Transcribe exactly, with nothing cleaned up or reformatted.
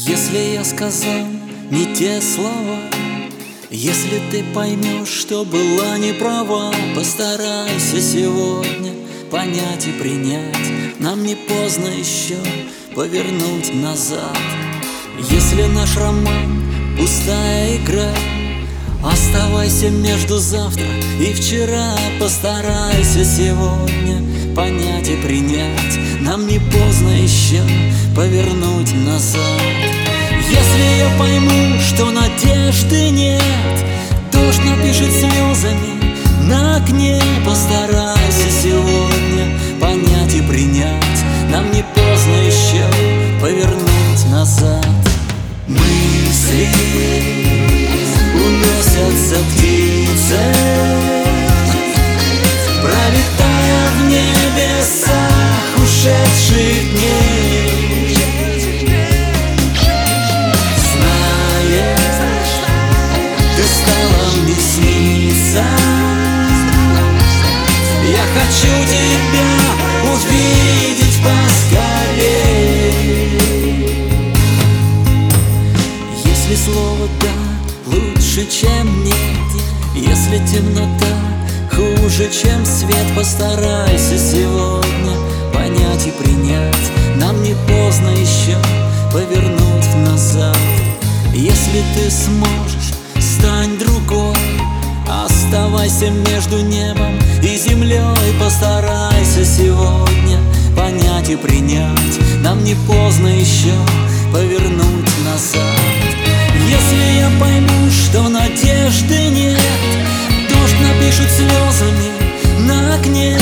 Если я сказал не те слова, если ты поймешь, что была не права, постарайся сегодня понять и принять. Нам не поздно еще повернуть назад. Если наш роман пустая игра, оставайся между завтра и вчера. Постарайся сегодня понять и принять. Нам не поздно еще повернуть назад. Если я пойму, что надежды нет, дождь напишет слезами на окне. Постарайся сегодня понять и принять. Нам не поздно еще повернуть назад. Мысли уносятся птицы, пролетая в небесах ушедших дней. Знаешь, ты стала мне сниться. Я хочу тебя увидеть поскорей. Если слово «да» лучше, чем «нет», если темнота хуже, чем свет, постарайся сегодня понять и принять. Нам не поздно еще повернуть назад. Если ты сможешь, стань другой. Оставайся между небом и землей. Постарайся сегодня понять и принять. Нам не поздно еще повернуть назад. Если я пойму, что надежды нет, дождь напишет слезами на окне.